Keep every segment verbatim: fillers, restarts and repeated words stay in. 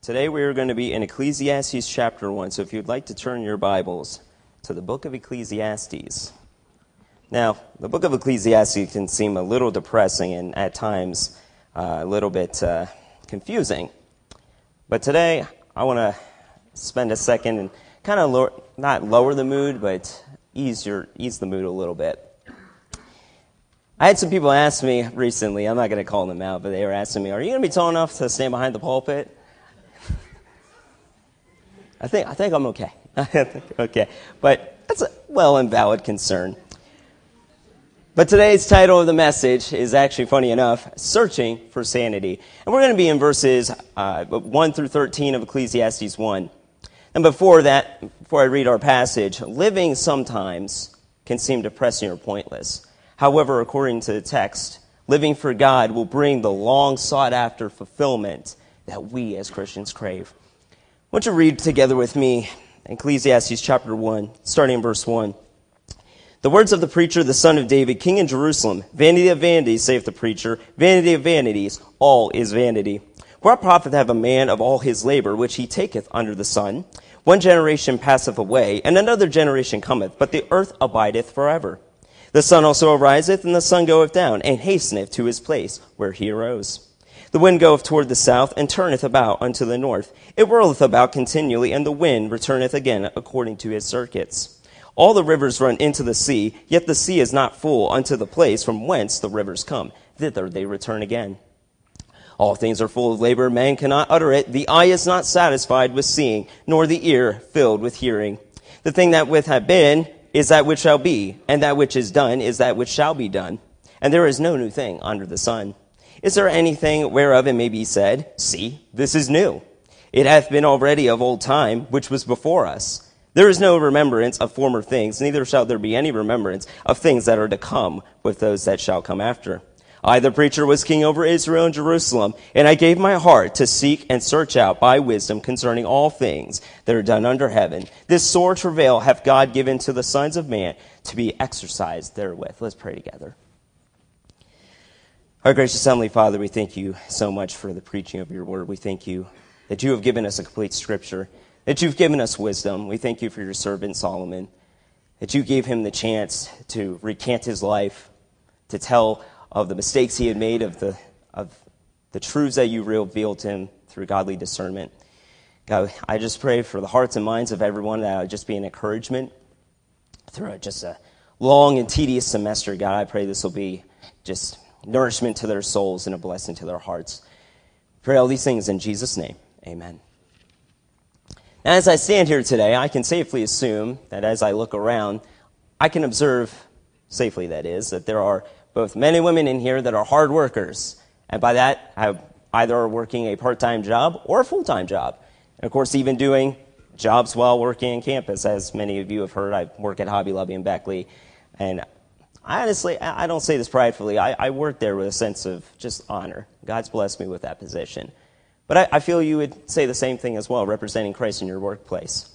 Today we are going to be in Ecclesiastes chapter one, so if you'd like to turn your Bibles to the book of Ecclesiastes. Now, the book of Ecclesiastes can seem a little depressing and at times uh, a little bit uh, confusing. But today I want to spend a second and kind of lower, not lower the mood, but ease your ease the mood a little bit. I had some people ask me recently, I'm not going to call them out, but they were asking me, are you going to be tall enough to stand behind the pulpit? I think I think I'm okay. I think okay. But that's a well and valid concern. But today's title of the message is actually, funny enough, Searching for Sanity. And we're going to be in verses uh, one through thirteen of Ecclesiastes one. And before that, before I read our passage, living sometimes can seem depressing or pointless. However, according to the text, living for God will bring the long sought-after fulfillment that we as Christians crave. I want you to read together with me Ecclesiastes chapter one, starting in verse one. The words of the preacher, the son of David, king in Jerusalem. Vanity of vanities, saith the preacher. Vanity of vanities, all is vanity. What profit have a man of all his labor, which he taketh under the sun? One generation passeth away, and another generation cometh, but the earth abideth forever. The sun also ariseth, and the sun goeth down, and hasteneth to his place where he arose. The wind goeth toward the south, and turneth about unto the north. It whirleth about continually, and the wind returneth again according to his circuits. All the rivers run into the sea, yet the sea is not full unto the place from whence the rivers come. Thither they return again. All things are full of labor, man cannot utter it. The eye is not satisfied with seeing, nor the ear filled with hearing. The thing that which hath been is that which shall be, and that which is done is that which shall be done. And there is no new thing under the sun. Is there anything whereof it may be said, see, this is new? It hath been already of old time, which was before us. There is no remembrance of former things, neither shall there be any remembrance of things that are to come with those that shall come after. I, the preacher, was king over Israel and Jerusalem, and I gave my heart to seek and search out by wisdom concerning all things that are done under heaven. This sore travail hath God given to the sons of man to be exercised therewith. Let's pray together. Our gracious Heavenly Father, we thank you so much for the preaching of your word. We thank you that you have given us a complete scripture, that you've given us wisdom. We thank you for your servant Solomon, that you gave him the chance to recant his life, to tell of the mistakes he had made, of the of the truths that you revealed to him through godly discernment. God, I just pray for the hearts and minds of everyone that would just be an encouragement through just a long and tedious semester. God, I pray this will be just nourishment to their souls and a blessing to their hearts. Pray all these things in Jesus' name. Amen. Now, as I stand here today, I can safely assume that as I look around, I can observe, safely that is, that there are both men and women in here that are hard workers. And by that, I either are working a part-time job or a full-time job. And of course, even doing jobs while working on campus. As many of you have heard, I work at Hobby Lobby in Beckley. And I honestly, I don't say this pridefully. I, I work there with a sense of just honor. God's blessed me with that position. But I, I feel you would say the same thing as well, representing Christ in your workplace.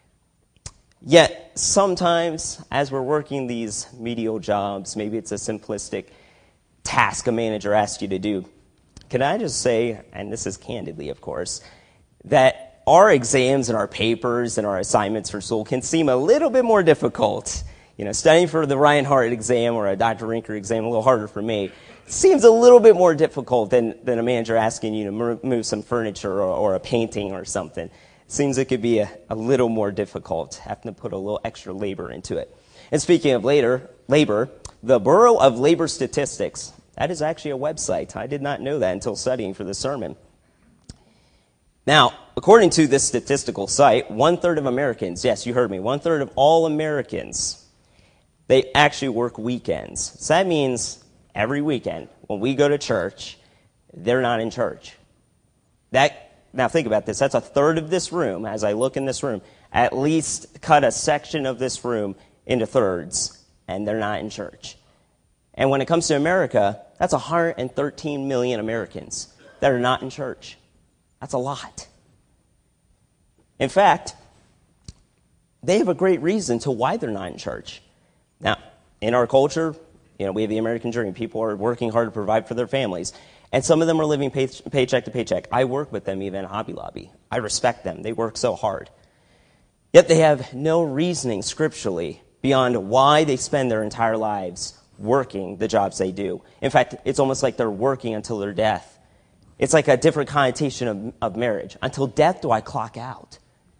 Yet, sometimes, as we're working these menial jobs, maybe it's a simplistic task a manager asks you to do. Can I just say, and this is candidly, of course, that our exams and our papers and our assignments for school can seem a little bit more difficult. You know, studying for the Ryan Hart exam or a Doctor Rinker exam, a little harder for me, seems a little bit more difficult than, than a manager asking you to move some furniture or, or a painting or something. It seems it could be a, a little more difficult, having to put a little extra labor into it. And speaking of later, labor, the Bureau of Labor Statistics, that is actually a website. I did not know that until studying for this sermon. Now, according to this statistical site, one-third of Americans, yes, you heard me, one-third of all Americans, they actually work weekends. So that means every weekend when we go to church, they're not in church. That now think about this. That's a third of this room. As I look in this room, at least cut a section of this room into thirds, and they're not in church. And when it comes to America, that's one hundred thirteen million Americans that are not in church. That's a lot. In fact, they have a great reason to why they're not in church. Now, in our culture, you know, we have the American dream. People are working hard to provide for their families. And some of them are living pay- paycheck to paycheck. I work with them even at Hobby Lobby. I respect them. They work so hard. Yet they have no reasoning scripturally beyond why they spend their entire lives working the jobs they do. In fact, it's almost like they're working until their death. It's like a different connotation of, of marriage. Until death do I clock out.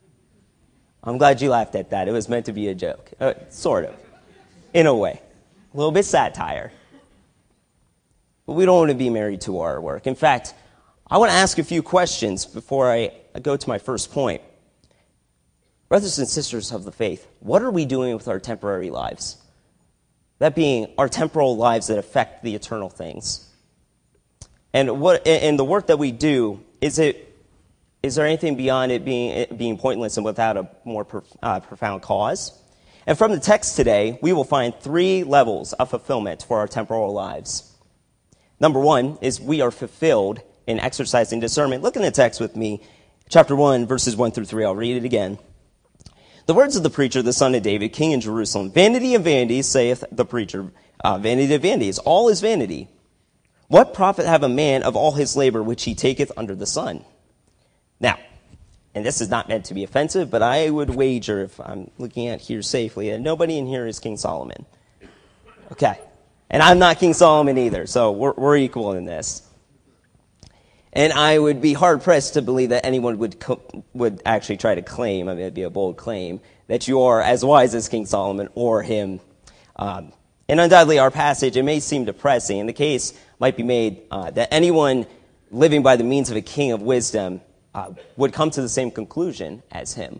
I'm glad you laughed at that. It was meant to be a joke. Uh, sort of. In a way. A little bit satire. But we don't want to be married to our work. In fact, I want to ask a few questions before I go to my first point. Brothers and sisters of the faith, what are we doing with our temporary lives? That being our temporal lives that affect the eternal things. And what and the work that we do, is it is there anything beyond it being it being pointless and without a more prof, uh, profound cause? And from the text today, we will find three levels of fulfillment for our temporal lives. Number one is we are fulfilled in exercising discernment. Look in the text with me, chapter one, verses one through three. I'll read it again. The words of the preacher, the son of David, king in Jerusalem. Vanity of vanities, saith the preacher. Uh, vanity of vanities. All is vanity. What profit have a man of all his labor which he taketh under the sun? Now, and this is not meant to be offensive, but I would wager, if I'm looking at here safely, that nobody in here is King Solomon. Okay. And I'm not King Solomon either, so we're, we're equal in this. And I would be hard-pressed to believe that anyone would co- would actually try to claim, I mean, it'd be a bold claim, that you are as wise as King Solomon or him. Um, and undoubtedly, our passage, it may seem depressing, and the case might be made uh, that anyone living by the means of a king of wisdom uh, would come to the same conclusion as him.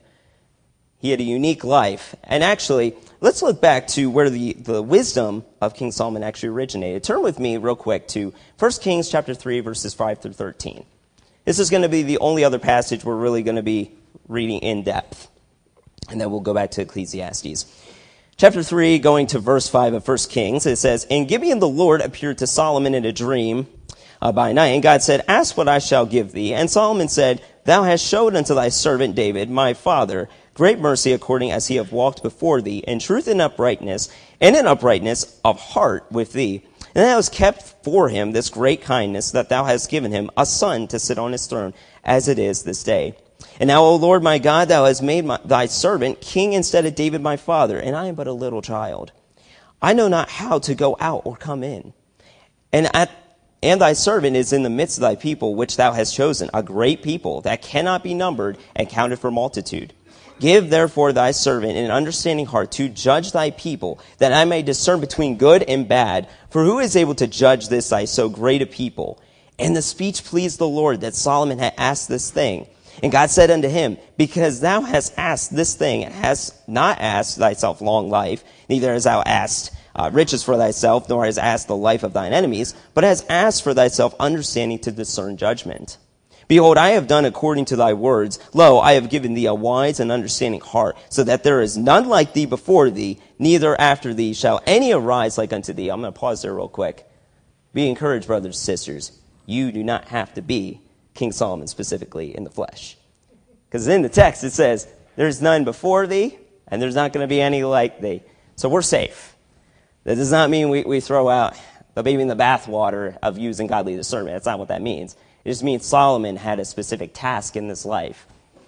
He had a unique life. And actually, let's look back to where the, the wisdom of King Solomon actually originated. Turn with me real quick to First Kings chapter three, verses five through thirteen. This is going to be the only other passage we're really going to be reading in depth. And then we'll go back to Ecclesiastes. Chapter three, going to verse five of First Kings, it says, In Gibeon the Lord appeared to Solomon in a dream uh, by night, and God said, Ask what I shall give thee. And Solomon said, Thou hast showed unto thy servant David, my father, great mercy according as he have walked before thee in truth and uprightness, and in uprightness of heart with thee. And thou hast kept for him this great kindness, that thou hast given him a son to sit on his throne, as it is this day. And now, O Lord my God, thou hast made my, thy servant king instead of David my father, and I am but a little child. I know not how to go out or come in. And at And thy servant is in the midst of thy people, which thou hast chosen, a great people that cannot be numbered and counted for multitude. Give therefore thy servant an understanding heart to judge thy people, that I may discern between good and bad. For who is able to judge this thy so great a people? And the speech pleased the Lord, that Solomon had asked this thing. And God said unto him, Because thou hast asked this thing, and hast not asked thyself long life, neither hast thou asked uh, riches for thyself, nor hast asked the life of thine enemies, but hast asked for thyself understanding to discern judgment. Behold, I have done according to thy words. Lo, I have given thee a wise and understanding heart, so that there is none like thee before thee, neither after thee shall any arise like unto thee. I'm going to pause there real quick. Be encouraged, brothers and sisters. You do not have to be King Solomon specifically in the flesh. Because in the text it says, there's none before thee, and there's not going to be any like thee. So we're safe. That does not mean we, we throw out the baby in the bathwater of using godly discernment. That's not what that means. It just means Solomon had a specific task in this life.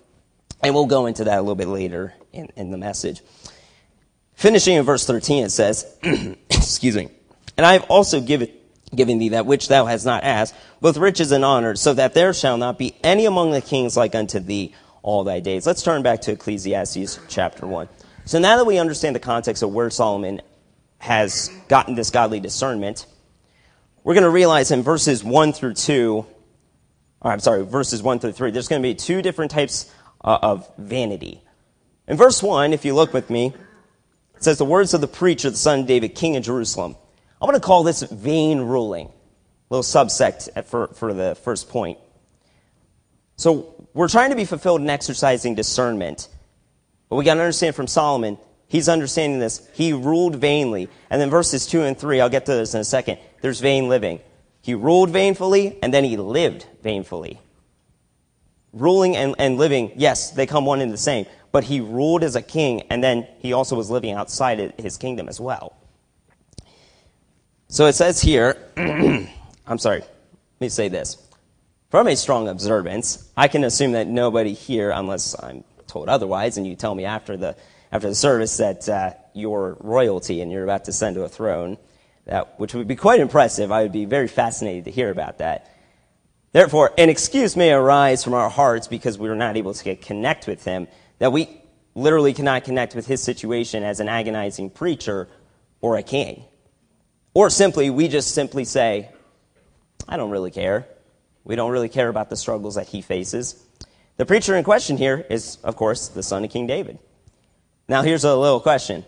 And we'll go into that a little bit later in, in the message. Finishing in verse thirteen, it says, excuse me, And I have also given, given thee that which thou hast not asked, both riches and honor, so that there shall not be any among the kings like unto thee all thy days. Let's turn back to Ecclesiastes chapter one. So now that we understand the context of where Solomon has gotten this godly discernment, we're going to realize in verses one through two, or I'm sorry, verses one through three, there's going to be two different types uh, of vanity. In verse one, if you look with me, it says, the words of the preacher, the son of David, king of Jerusalem. I'm going to call this vain ruling, a little subsect for, for the first point. So we're trying to be fulfilled in exercising discernment. But we got to understand from Solomon, he's understanding this. He ruled vainly. And then verses two and three, I'll get to this in a second, there's vain living. He ruled vainfully, and then he lived vainfully. Ruling and, and living, yes, they come one and the same. But he ruled as a king, and then he also was living outside his kingdom as well. So it says here, I'm sorry, me say this. From a strong observance, I can assume that nobody here, unless I'm told otherwise, and you tell me after the after the service that uh, you're royalty and you're about to ascend to a throne, that which would be quite impressive. I would be very fascinated to hear about that. Therefore, an excuse may arise from our hearts because we were not able to get connect with him, that we literally cannot connect with his situation as an agonizing preacher or a king. Or simply, we just simply say, I don't really care. We don't really care about the struggles that he faces. The preacher in question here is, of course, the son of King David. Now, here's a little question.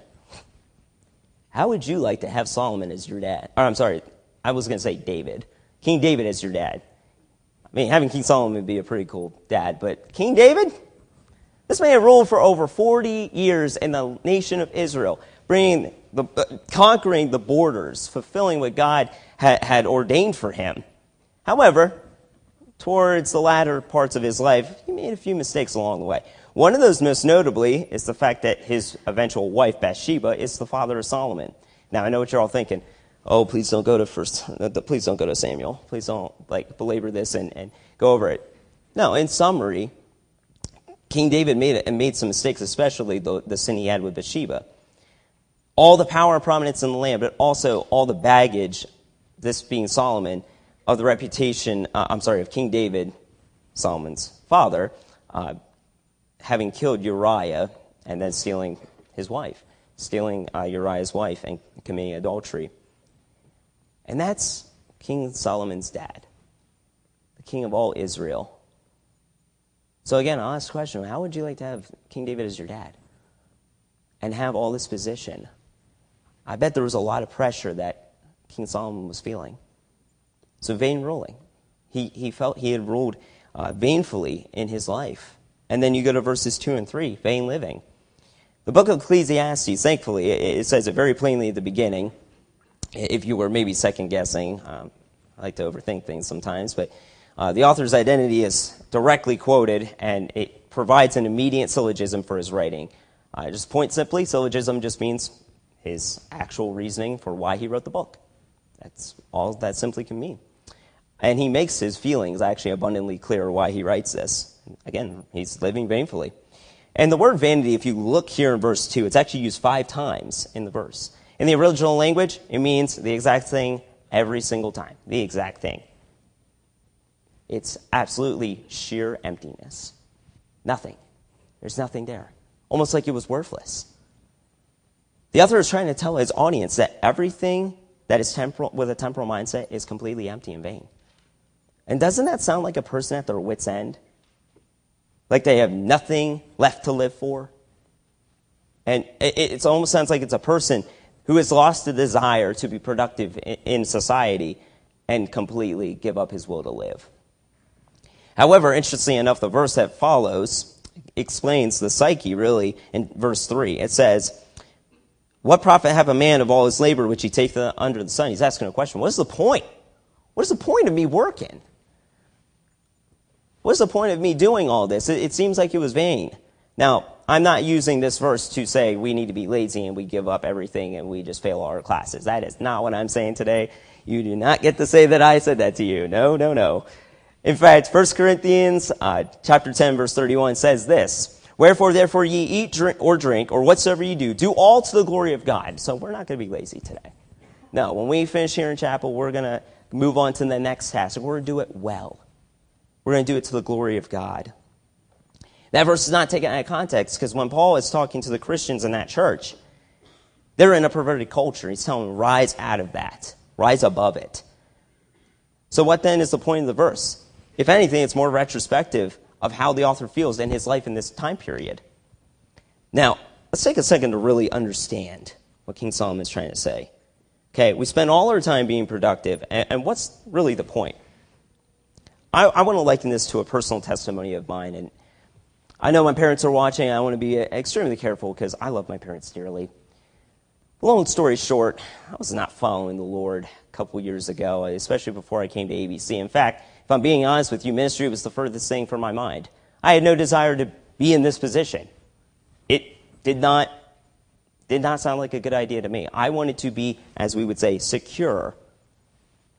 How would you like to have Solomon as your dad? Or, I'm sorry, I was going to say David. King David as your dad. I mean, having King Solomon would be a pretty cool dad, but King David? This man ruled for over forty years in the nation of Israel, bringing the, uh, conquering the borders, fulfilling what God ha- had ordained for him. However, towards the latter parts of his life, he made a few mistakes along the way. One of those, most notably, is the fact that his eventual wife, Bathsheba, is the father of Solomon. Now, I know what you're all thinking. Oh, please don't go to first. Please don't go to Samuel. Please don't like belabor this and, and go over it. No, in summary, King David made it and made some mistakes, especially the, the sin he had with Bathsheba. All the power and prominence in the land, but also all the baggage, this being Solomon, of the reputation, uh, I'm sorry, of King David, Solomon's father, uh, having killed Uriah and then stealing his wife, stealing uh, Uriah's wife and committing adultery. And that's King Solomon's dad, the king of all Israel. So again, I'll ask the question, how would you like to have King David as your dad and have all this position? I bet there was a lot of pressure that King Solomon was feeling. So vain ruling. He, he felt he had ruled uh, vainfully in his life. And then you go to verses two and three, vain living. The book of Ecclesiastes, thankfully, it, it says it very plainly at the beginning. If you were maybe second-guessing, um, I like to overthink things sometimes, but uh, the author's identity is directly quoted, and it provides an immediate syllogism for his writing. Uh, just point simply, syllogism just means his actual reasoning for why he wrote the book. That's all that simply can mean. And he makes his feelings actually abundantly clear why he writes this. Again, he's living vainfully. And the word vanity, if you look here in verse two, it's actually used five times in the verse. In the original language, it means the exact thing every single time. The exact thing. It's absolutely sheer emptiness. Nothing. There's nothing there. Almost like it was worthless. The author is trying to tell his audience that everything that is temporal, with a temporal mindset is completely empty and vain. And doesn't that sound like a person at their wit's end? Like they have nothing left to live for? And it, it almost sounds like it's a person who has lost the desire to be productive in, in society and completely give up his will to live. However, interestingly enough, the verse that follows explains the psyche, really, in verse three. It says, what profit have a man of all his labor which he taketh under the sun? He's asking a question. What is the point? What is the point of me working? What's the point of me doing all this? It, it seems like it was vain. Now, I'm not using this verse to say we need to be lazy and we give up everything and we just fail all our classes. That is not what I'm saying today. You do not get to say that I said that to you. No, no, no. In fact, First Corinthians uh, chapter ten, verse thirty-one says this, wherefore, therefore, ye eat drink, or drink, or whatsoever ye do, do all to the glory of God. So we're not going to be lazy today. No, when we finish here in chapel, we're going to move on to the next task. We're going to do it well. We're going to do it to the glory of God. That verse is not taken out of context because when Paul is talking to the Christians in that church, they're in a perverted culture. He's telling them, rise out of that. Rise above it. So what then is the point of the verse? If anything, it's more retrospective of how the author feels in his life in this time period. Now, let's take a second to really understand what King Solomon is trying to say. Okay, we spend all our time being productive, and, and what's really the point? I, I want to liken this to a personal testimony of mine, and I know my parents are watching, and I want to be extremely careful because I love my parents dearly. Long story short, I was not following the Lord a couple years ago, especially before I came to A B C. In fact, if I'm being honest with you, ministry was the furthest thing from my mind. I had no desire to be in this position. It did not, did not sound like a good idea to me. I wanted to be, as we would say, secure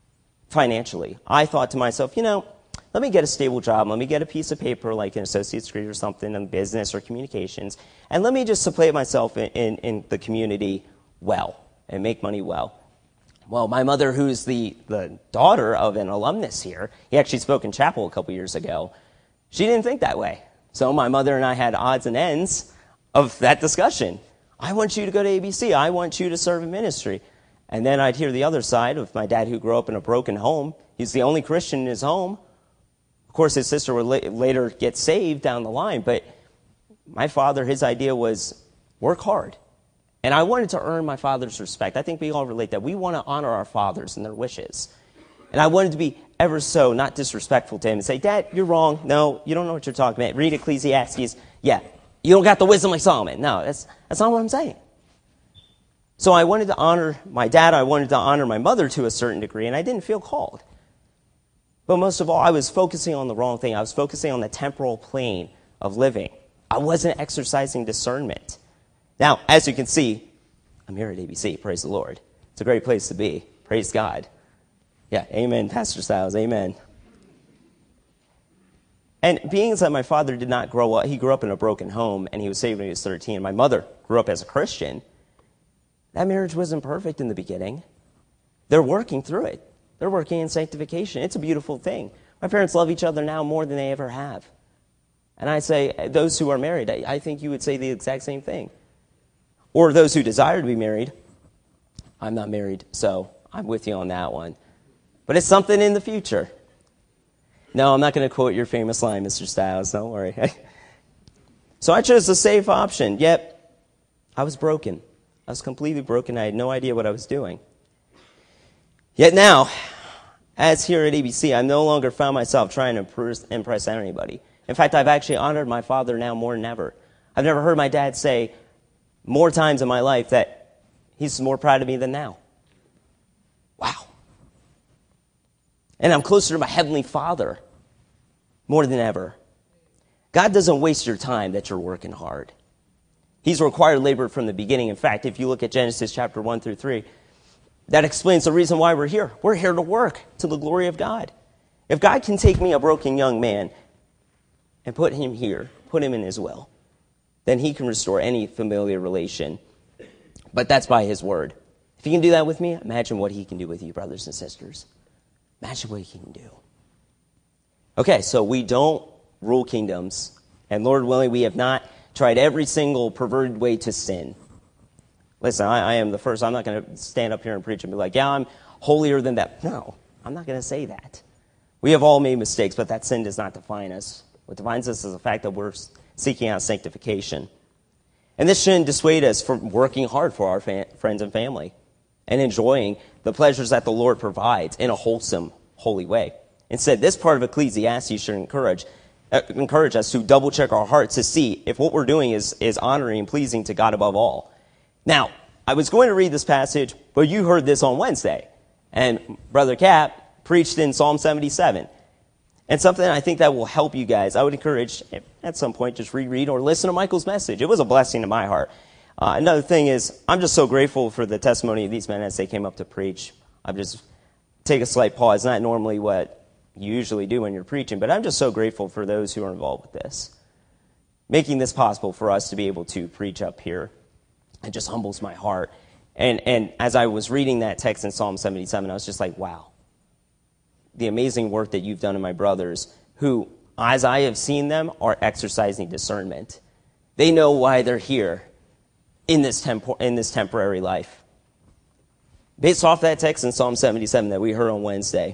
financially. I thought to myself, you know, let me get a stable job. Let me get a piece of paper like an associate's degree or something in business or communications, and let me just supplant myself in, in, in the community well and make money well. Well, my mother, who's the, the daughter of an alumnus here, he actually spoke in chapel a couple years ago, she didn't think that way. So my mother and I had odds and ends of that discussion. I want you to go to A B C. I want you to serve in ministry. And then I'd hear the other side of my dad, who grew up in a broken home. He's the only Christian in his home. Of course, his sister would la- later get saved down the line, but my father, his idea was work hard. And I wanted to earn my father's respect. I think we all relate that. We want to honor our fathers and their wishes. And I wanted to be ever so not disrespectful to him and say, Dad, you're wrong. No, you don't know what you're talking about. Read Ecclesiastes. Yeah, you don't got the wisdom like Solomon. No, that's that's not what I'm saying. So I wanted to honor my dad. I wanted to honor my mother to a certain degree, and I didn't feel called. But most of all, I was focusing on the wrong thing. I was focusing on the temporal plane of living. I wasn't exercising discernment. Now, as you can see, I'm here at A B C. Praise the Lord. It's a great place to be. Praise God. Yeah, amen, Pastor Stiles. Amen. And being that my father did not grow up, he grew up in a broken home, and he was saved when he was thirteen. My mother grew up as a Christian. That marriage wasn't perfect in the beginning. They're working through it. They're working in sanctification. It's a beautiful thing. My parents love each other now more than they ever have. And I say, those who are married, I, I think you would say the exact same thing. Or those who desire to be married. I'm not married, so I'm with you on that one. But it's something in the future. No, I'm not going to quote your famous line, Mister Stiles. Don't worry. So I chose the safe option, yet I was broken. I was completely broken. I had no idea what I was doing. Yet now, as here at A B C, I no longer found myself trying to impress anybody. In fact, I've actually honored my father now more than ever. I've never heard my dad say more times in my life that he's more proud of me than now. Wow. And I'm closer to my Heavenly Father more than ever. God doesn't waste your time that you're working hard. He's required labor from the beginning. In fact, if you look at Genesis chapter one through three, that explains the reason why we're here. We're here to work to the glory of God. If God can take me, a broken young man, and put him here, put him in his will, then he can restore any familiar relation. But that's by his word. If he can do that with me, imagine what he can do with you, brothers and sisters. Imagine what he can do. Okay, so we don't rule kingdoms. And Lord willing, we have not tried every single perverted way to sin. Listen, I, I am the first. I'm not going to stand up here and preach and be like, yeah, I'm holier than that. No, I'm not going to say that. We have all made mistakes, but that sin does not define us. What defines us is the fact that we're seeking out sanctification. And this shouldn't dissuade us from working hard for our fa- friends and family and enjoying the pleasures that the Lord provides in a wholesome, holy way. Instead, this part of Ecclesiastes should encourage uh, encourage us to double-check our hearts to see if what we're doing is, is honoring and pleasing to God above all. Now, I was going to read this passage, but you heard this on Wednesday. And Brother Cap preached in Psalm seventy-seven. And something I think that will help you guys. I would encourage, at some point, just reread or listen to Michael's message. It was a blessing to my heart. Uh, another thing is, I'm just so grateful for the testimony of these men as they came up to preach. I'm just take a slight pause. Not normally what you usually do when you're preaching, but I'm just so grateful for those who are involved with this. Making this possible for us to be able to preach up here. It just humbles my heart. And and as I was reading that text in Psalm seventy-seven, I was just like, wow. The amazing work that you've done in my brothers, who, as I have seen them, are exercising discernment. They know why they're here in this tempor- in this temporary life. Based off that text in Psalm seventy-seven that we heard on Wednesday,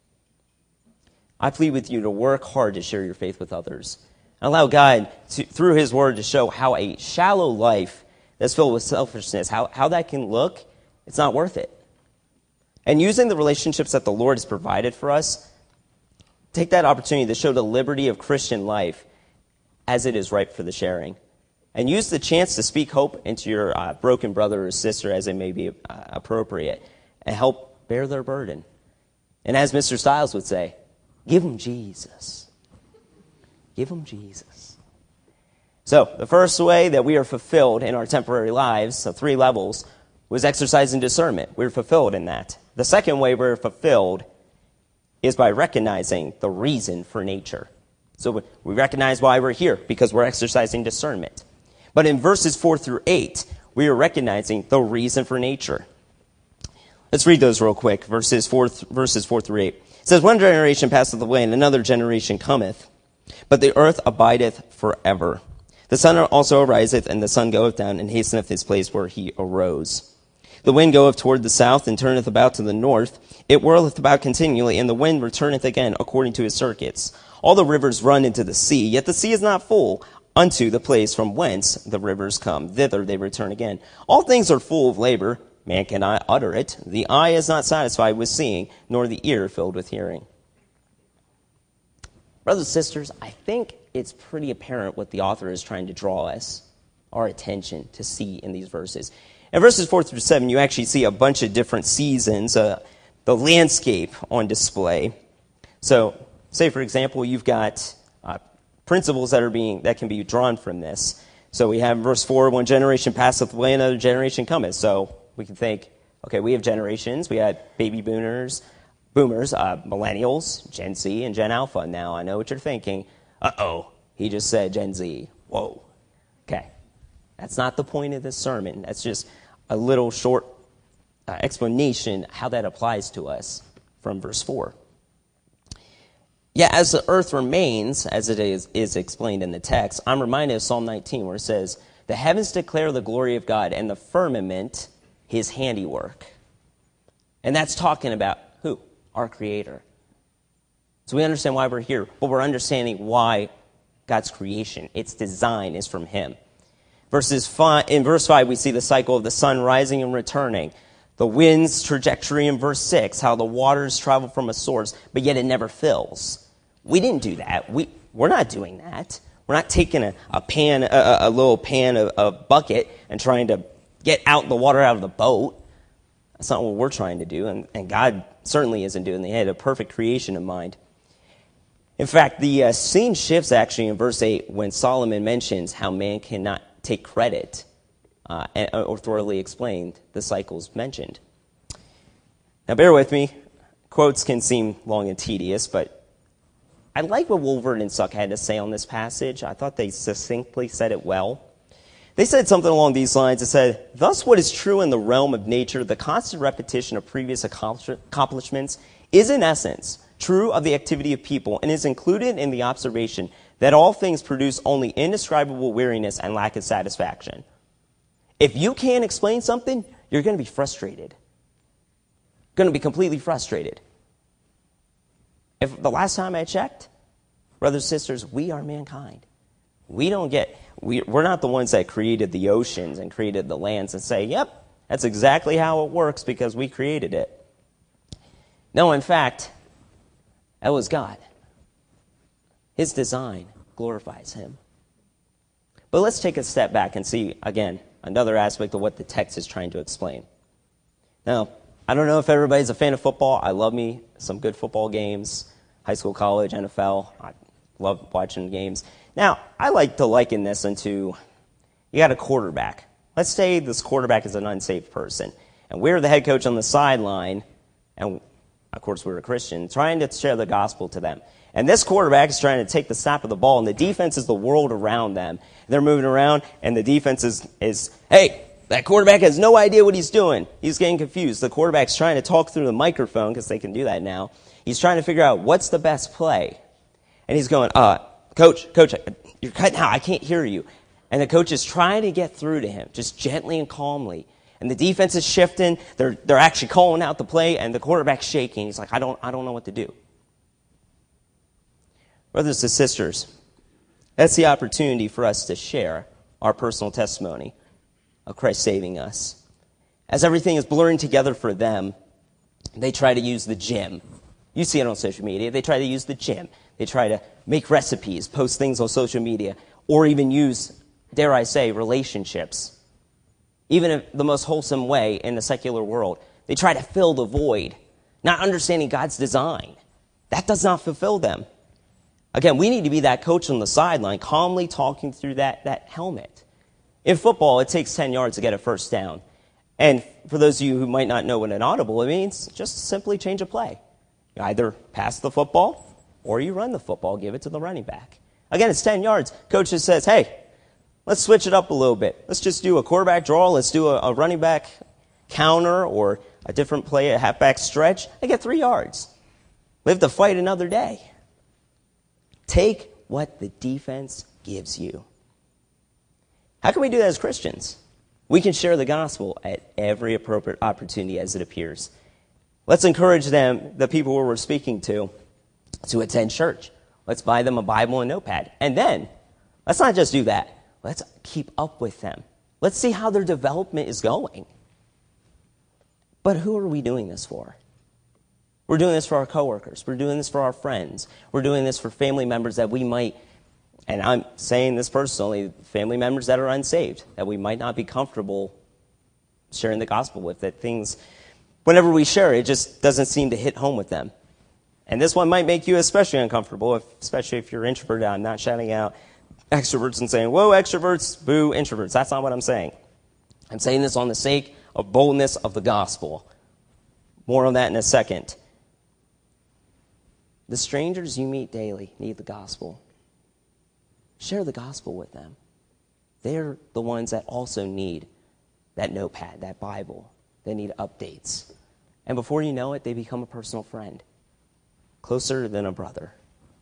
I plead with you to work hard to share your faith with others. And allow God, to, through his word, to show how a shallow life that's filled with selfishness, how, how that can look, it's not worth it. And using the relationships that the Lord has provided for us, take that opportunity to show the liberty of Christian life as it is ripe for the sharing. And use the chance to speak hope into your uh, broken brother or sister as it may be uh, appropriate, and help bear their burden. And as Mister Stiles would say, give them Jesus. Give them Jesus. So, the first way that we are fulfilled in our temporary lives, so three levels, was exercising discernment. We were fulfilled in that. The second way we were fulfilled is by recognizing the reason for nature. So we recognize why we're here, because we're exercising discernment. But in verses four through eight, we are recognizing the reason for nature. Let's read those real quick, verses four, verses four through eight. It says, "One generation passeth away, and another generation cometh, but the earth abideth forever. The sun also ariseth, and the sun goeth down, and hasteneth his place where he arose. The wind goeth toward the south, and turneth about to the north. It whirleth about continually, and the wind returneth again according to his circuits. All the rivers run into the sea, yet the sea is not full. Unto the place from whence the rivers come, thither they return again. All things are full of labor. Man cannot utter it. The eye is not satisfied with seeing, nor the ear filled with hearing." Brothers and sisters, I think it's pretty apparent what the author is trying to draw us, our attention, to see in these verses. In verses four through seven, you actually see a bunch of different seasons, uh, the landscape on display. So, say for example, you've got uh, principles that are being that can be drawn from this. So we have in verse four, "One generation passeth away, another generation cometh." So we can think, okay, we have generations. We had baby boomers, boomers, uh, millennials, Gen Z, and Gen Alpha. Now I know what you're thinking. Uh-oh, he just said Gen Z. Whoa. Okay. That's not the point of this sermon. That's just a little short uh, explanation how that applies to us from verse four. Yeah, as the earth remains, as it is, is explained in the text, I'm reminded of Psalm nineteen where it says, "The heavens declare the glory of God, and the firmament his handiwork." And that's talking about who? Our Creator. So we understand why we're here, but we're understanding why God's creation, its design, is from him. Verses five, in verse five, we see the cycle of the sun rising and returning. The wind's trajectory in verse six, how the waters travel from a source, but yet it never fills. We didn't do that. We, we're not doing that. We're not taking a, a pan, a, a little pan, a, a bucket, and trying to get out the water out of the boat. That's not what we're trying to do, and, and God certainly isn't doing that. He had a perfect creation in mind. In fact, the uh, scene shifts actually in verse eight when Solomon mentions how man cannot take credit uh, or thoroughly explained the cycles mentioned. Now, bear with me. Quotes can seem long and tedious, but I like what Wolvert and Suck had to say on this passage. I thought they succinctly said it well. They said something along these lines. It said, "Thus what is true in the realm of nature, the constant repetition of previous accomplishments, is in essence true of the activity of people, and is included in the observation that all things produce only indescribable weariness and lack of satisfaction." If you can't explain something, you're going to be frustrated. Going to be completely frustrated. If the last time I checked, brothers and sisters, we are mankind. We don't get, we, we're not the ones that created the oceans and created the lands and say, yep, that's exactly how it works because we created it. No, in fact, that was God. His design glorifies him. But let's take a step back and see, again, another aspect of what the text is trying to explain. Now, I don't know if everybody's a fan of football. I love me some good football games, high school, college, N F L. I love watching games. Now, I like to liken this into, you got a quarterback. Let's say this quarterback is an unsaved person, and we're the head coach on the sideline, and of course we're a Christian, trying to share the gospel to them. And this quarterback is trying to take the snap of the ball, and the defense is the world around them. They're moving around, and the defense is, is, hey, that quarterback has no idea what he's doing. He's getting confused. The quarterback's trying to talk through the microphone, because they can do that now. He's trying to figure out what's the best play. And he's going, uh, coach, coach, you're cutting out. I can't hear you. And the coach is trying to get through to him, just gently and calmly. And the defense is shifting. They're, they're actually calling out the play, and the quarterback's shaking. He's like, I don't, I don't know what to do. Brothers and sisters, that's the opportunity for us to share our personal testimony of Christ saving us. As everything is blurring together for them, they try to use the gym. You see it on social media. They try to use the gym. They try to make recipes, post things on social media, or even use, dare I say, relationships. Even in the most wholesome way in the secular world. They try to fill the void, not understanding God's design. That does not fulfill them. Again, we need to be that coach on the sideline, calmly talking through that, that helmet. In football, it takes ten yards to get a first down. And for those of you who might not know what an audible means, just simply change a play. You either pass the football or you run the football, give it to the running back. Again, it's ten yards. Coach just says, hey, let's switch it up a little bit. Let's just do a quarterback draw. Let's do a, a running back counter or a different play, a halfback stretch. I get three yards. Live to fight another day. Take what the defense gives you. How can we do that as Christians? We can share the gospel at every appropriate opportunity as it appears. Let's encourage them, the people who we're speaking to, to attend church. Let's buy them a Bible and notepad. And then, let's not just do that. Let's keep up with them. Let's see how their development is going. But who are we doing this for? We're doing this for our coworkers. We're doing this for our friends. We're doing this for family members that we might, and I'm saying this personally, family members that are unsaved, that we might not be comfortable sharing the gospel with, that things, whenever we share it, just doesn't seem to hit home with them. And this one might make you especially uncomfortable, if, especially if you're introverted. I'm not shouting out extroverts and saying, whoa, extroverts, boo, introverts. That's not what I'm saying. I'm saying this on the sake of boldness of the gospel. More on that in a second. The strangers you meet daily need the gospel. Share the gospel with them. They're the ones that also need that notepad, that Bible. They need updates. And before you know it, they become a personal friend. Closer than a brother.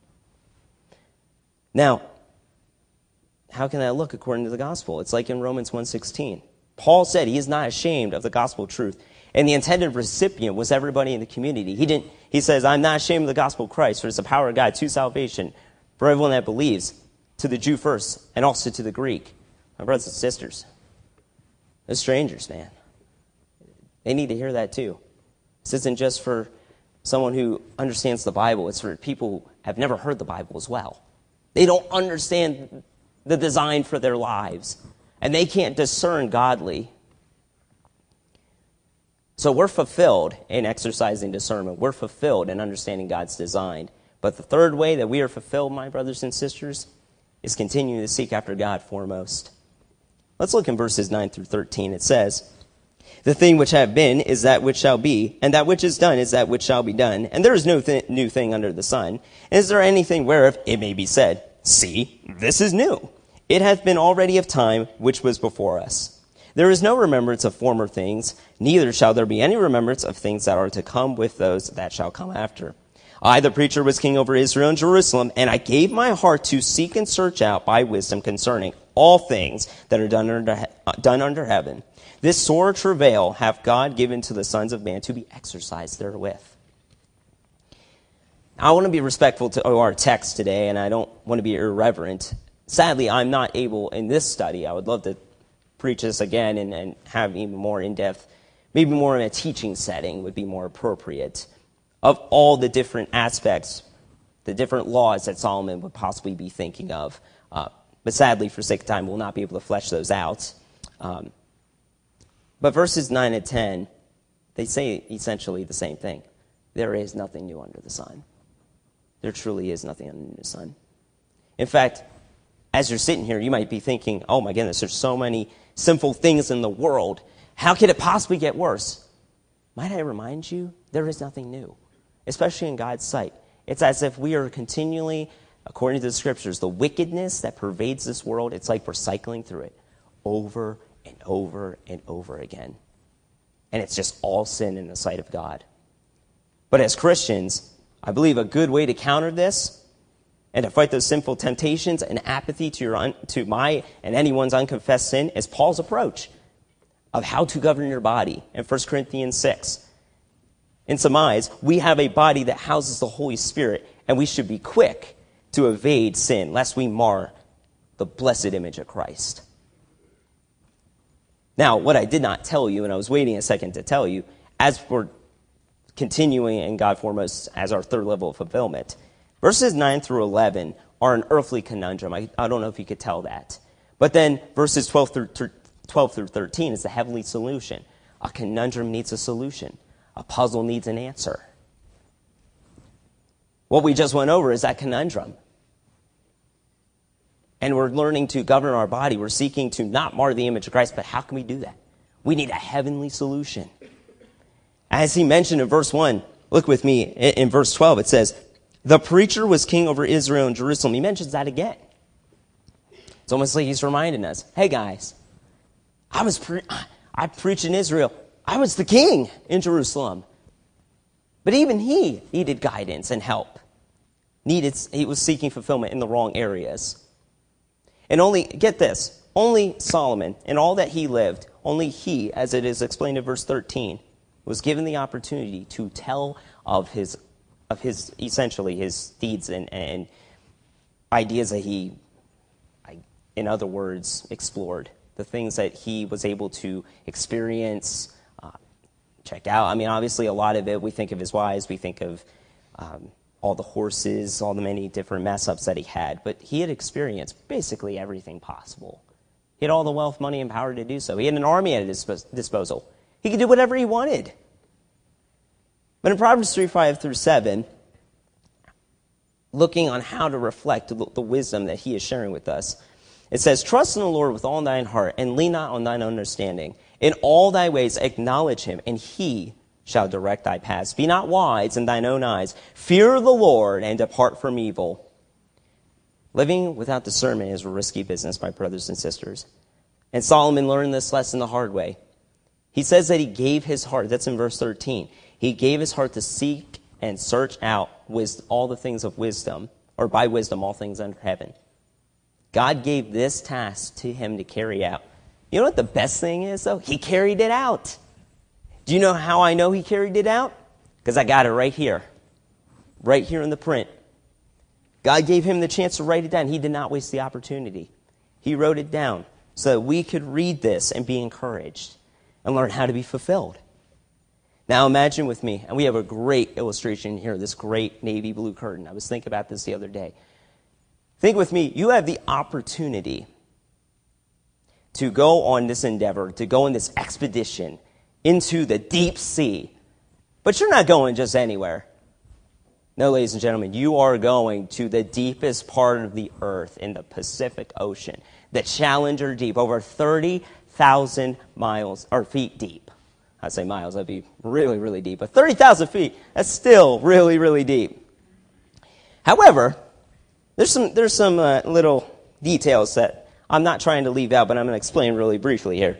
Now, how can that look according to the gospel? It's like in Romans one sixteen. Paul said he is not ashamed of the gospel of truth. And the intended recipient was everybody in the community. He didn't. He says, I'm not ashamed of the gospel of Christ, for it's the power of God to salvation for everyone that believes, to the Jew first, and also to the Greek. My brothers and sisters, the strangers, man. They need to hear that too. This isn't just for someone who understands the Bible. It's for people who have never heard the Bible as well. They don't understand the design for their lives, and they can't discern godly. So we're fulfilled in exercising discernment. We're fulfilled in understanding God's design. But the third way that we are fulfilled, my brothers and sisters, is continuing to seek after God foremost. Let's look in verses nine through thirteen. It says, the thing which have been is that which shall be, and that which is done is that which shall be done. And there is no th- new thing under the sun. And is there anything whereof it may be said, see, this is new. It hath been already of time which was before us. There is no remembrance of former things, neither shall there be any remembrance of things that are to come with those that shall come after. I, the preacher, was king over Israel and Jerusalem, and I gave my heart to seek and search out by wisdom concerning all things that are done under, done under heaven. This sore travail hath God given to the sons of man to be exercised therewith. I want to be respectful to our text today, and I don't want to be irreverent. Sadly, I'm not able in this study. I would love to preach this again and, and have even more in-depth, maybe more in a teaching setting would be more appropriate, of all the different aspects, the different laws that Solomon would possibly be thinking of. Uh, but sadly, for sake of time, we'll not be able to flesh those out. Um, but verses nine and ten, they say essentially the same thing. There is nothing new under the sun. There truly is nothing under the sun. In fact, as you're sitting here, you might be thinking, oh my goodness, there's so many sinful things in the world. How could it possibly get worse? Might I remind you, there is nothing new, especially in God's sight. It's as if we are continually, according to the scriptures, the wickedness that pervades this world, it's like we're cycling through it over and over and over again. And it's just all sin in the sight of God. But as Christians, I believe a good way to counter this and to fight those sinful temptations and apathy to, your un, to my and anyone's unconfessed sin is Paul's approach of how to govern your body in First Corinthians six. In surmise, we have a body that houses the Holy Spirit, and we should be quick to evade sin, lest we mar the blessed image of Christ. Now, what I did not tell you, and I was waiting a second to tell you, as we're continuing in God foremost as our third level of fulfillment, verses nine through eleven are an earthly conundrum. I, I don't know if you could tell that. But then verses twelve through, twelve through thirteen is the heavenly solution. A conundrum needs a solution. A puzzle needs an answer. What we just went over is that conundrum. And we're learning to govern our body. We're seeking to not mar the image of Christ, but how can we do that? We need a heavenly solution. As he mentioned in verse one, Look with me in, in verse twelve. It says, the preacher was king over Israel and Jerusalem. He mentions that again. It's almost like he's reminding us, hey guys, I was pre- I preached in Israel. I was the king in Jerusalem. But even he needed guidance and help. Needed, he was seeking fulfillment in the wrong areas. And only, get this, only Solomon, in all that he lived, only he, as it is explained in verse thirteen, was given the opportunity to tell of his, of his essentially his deeds and, and ideas that he, in other words, explored. The things that he was able to experience, uh, check out. I mean, obviously, a lot of it, we think of his wives, we think of um, all the horses, all the many different mess-ups that he had. But he had experienced basically everything possible. He had all the wealth, money, and power to do so. He had an army at his disposal. He could do whatever he wanted. But in Proverbs three, five through seven, looking on how to reflect the wisdom that he is sharing with us, it says, trust in the Lord with all thine heart, and lean not on thine understanding. In all thy ways acknowledge him, and he shall direct thy paths. Be not wise in thine own eyes. Fear the Lord, and depart from evil. Living without discernment is a risky business, my brothers and sisters. And Solomon learned this lesson the hard way. He says that he gave his heart, that's in verse thirteen, he gave his heart to seek and search out with all the things of wisdom, or by wisdom all things under heaven. God gave this task to him to carry out. You know what the best thing is, though? He carried it out. Do you know how I know he carried it out? Because I got it right here. Right here in the print. God gave him the chance to write it down. He did not waste the opportunity. He wrote it down so that we could read this and be encouraged and learn how to be fulfilled. Now imagine with me, and we have a great illustration here, this great navy blue curtain. I was thinking about this the other day. Think with me, you have the opportunity to go on this endeavor, to go on this expedition into the deep sea. But you're not going just anywhere. No, ladies and gentlemen, you are going to the deepest part of the earth in the Pacific Ocean, the Challenger Deep, over thirty thousand miles, or feet deep. I'd say miles, that'd be really, really deep. But thirty thousand feet, that's still really, really deep. However, There's some there's some uh, little details that I'm not trying to leave out, but I'm going to explain really briefly here.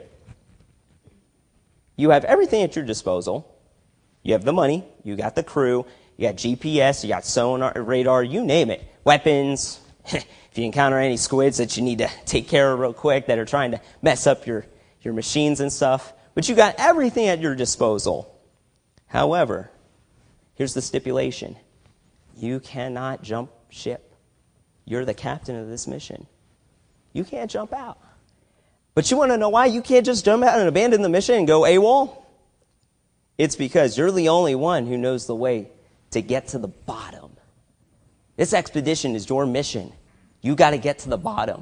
You have everything at your disposal. You have the money, you got the crew, you got G P S, you got sonar, radar, you name it. Weapons. If you encounter any squids that you need to take care of real quick that are trying to mess up your, your machines and stuff. But you got everything at your disposal. However, here's the stipulation. You cannot jump ship. You're the captain of this mission. You can't jump out. But you want to know why you can't just jump out and abandon the mission and go AWOL? It's because you're the only one who knows the way to get to the bottom. This expedition is your mission. You got to get to the bottom.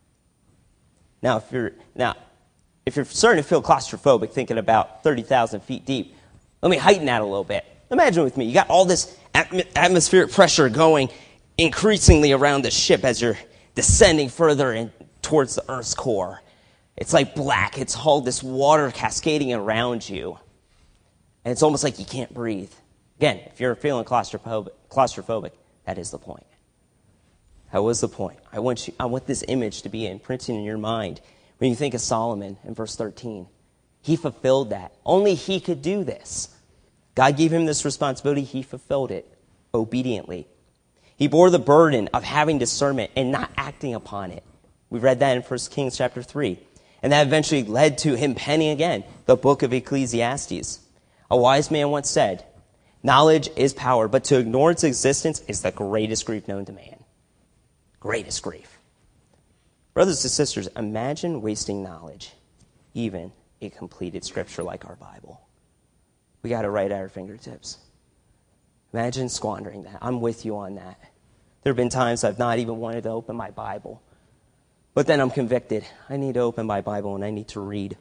Now, if you're now, if you're starting to feel claustrophobic thinking about thirty thousand feet deep, let me heighten that a little bit. Imagine with me, you got all this atm- atmospheric pressure going increasingly around the ship as you're descending further in, towards the Earth's core. It's like black. It's all this water cascading around you. And it's almost like you can't breathe. Again, if you're feeling claustrophobic, claustrophobic, that is the point. That was the point. I want you, I want this image to be imprinted in your mind. When you think of Solomon in verse thirteen, he fulfilled that. Only he could do this. God gave him this responsibility. He fulfilled it obediently. He bore the burden of having discernment and not acting upon it. We read that in First Kings chapter three. And that eventually led to him penning again the book of Ecclesiastes. A wise man once said, knowledge is power, but to ignore its existence is the greatest grief known to man. Greatest grief. Brothers and sisters, imagine wasting knowledge, even a completed scripture like our Bible. We got it right at our fingertips. Imagine squandering that. I'm with you on that. There have been times I've not even wanted to open my Bible. But then I'm convicted. I need to open my Bible and I need to read.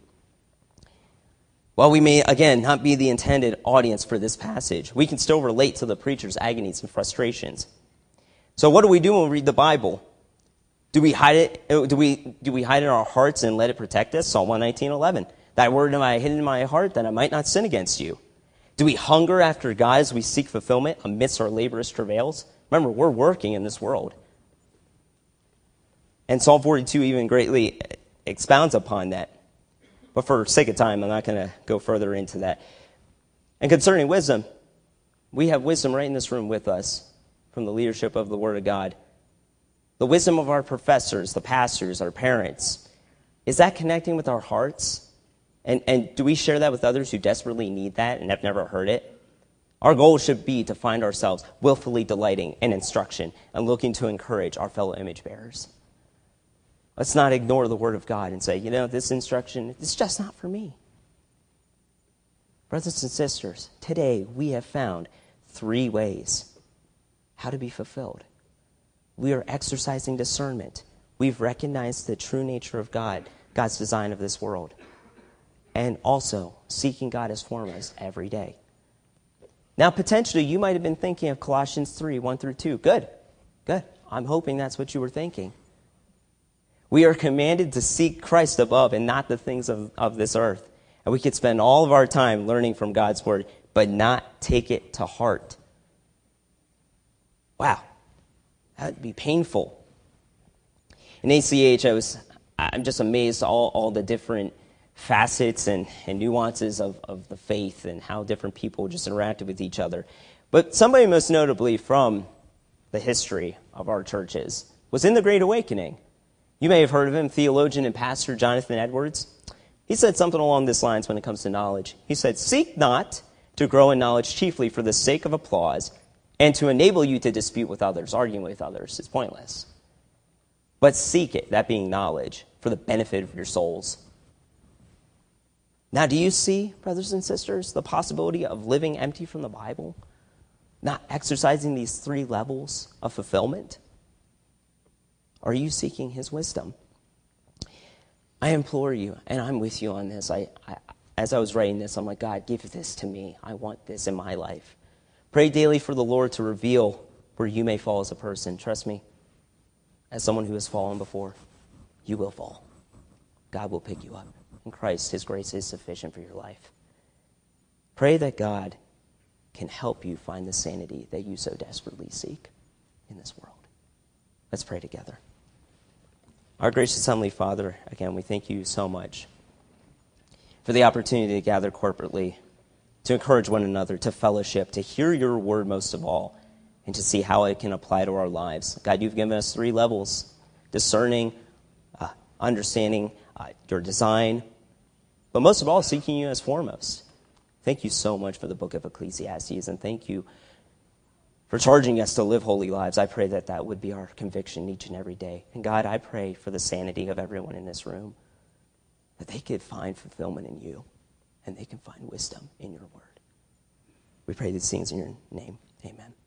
While we may, again, not be the intended audience for this passage, we can still relate to the preacher's agonies and frustrations. So what do we do when we read the Bible? Do we hide it? Do we do we hide it in our hearts and let it protect us? Psalm one nineteen, eleven. Thy word am I hidden in my heart that I might not sin against you. Do we hunger after God as we seek fulfillment amidst our laborious travails? Remember, we're working in this world. And Psalm forty-two even greatly expounds upon that. But for sake of time, I'm not going to go further into that. And concerning wisdom, we have wisdom right in this room with us from the leadership of the Word of God. The wisdom of our professors, the pastors, our parents, is that connecting with our hearts? And, and do we share that with others who desperately need that and have never heard it? Our goal should be to find ourselves willfully delighting in instruction and looking to encourage our fellow image bearers. Let's not ignore the Word of God and say, you know, this instruction, it's just not for me. Brothers and sisters, today we have found three ways how to be fulfilled. We are exercising discernment. We've recognized the true nature of God, God's design of this world, and also seeking God as foremost every day. Now, potentially, you might have been thinking of Colossians three, one through two. Good, good. I'm hoping that's what you were thinking. We are commanded to seek Christ above and not the things of, of this earth. And we could spend all of our time learning from God's word, but not take it to heart. Wow, that would be painful. In A C H, I was, I'm just amazed at all, all the different facets and, and nuances of, of the faith and how different people just interacted with each other. But somebody most notably from the history of our churches was in the Great Awakening. You may have heard of him, theologian and pastor Jonathan Edwards. He said something along these lines when it comes to knowledge. He said, "Seek not to grow in knowledge chiefly for the sake of applause and to enable you to dispute with others. Arguing with others is pointless. But seek it," that being knowledge, "for the benefit of your souls." Now, do you see, brothers and sisters, the possibility of living empty from the Bible? Not exercising these three levels of fulfillment? Are you seeking his wisdom? I implore you, and I'm with you on this. I, I, as I was writing this, I'm like, God, give this to me. I want this in my life. Pray daily for the Lord to reveal where you may fall as a person. Trust me, as someone who has fallen before, you will fall. God will pick you up. In Christ, his grace is sufficient for your life. Pray that God can help you find the sanity that you so desperately seek in this world. Let's pray together. Our gracious Heavenly Father, again, we thank you so much for the opportunity to gather corporately, to encourage one another, to fellowship, to hear your word most of all, and to see how it can apply to our lives. God, you've given us three levels: discerning, uh, understanding uh, your design, but most of all, seeking you as foremost. Thank you so much for the book of Ecclesiastes, and thank you for charging us to live holy lives. I pray that that would be our conviction each and every day. And God, I pray for the sanity of everyone in this room, that they could find fulfillment in you, and they can find wisdom in your word. We pray these things in your name. Amen.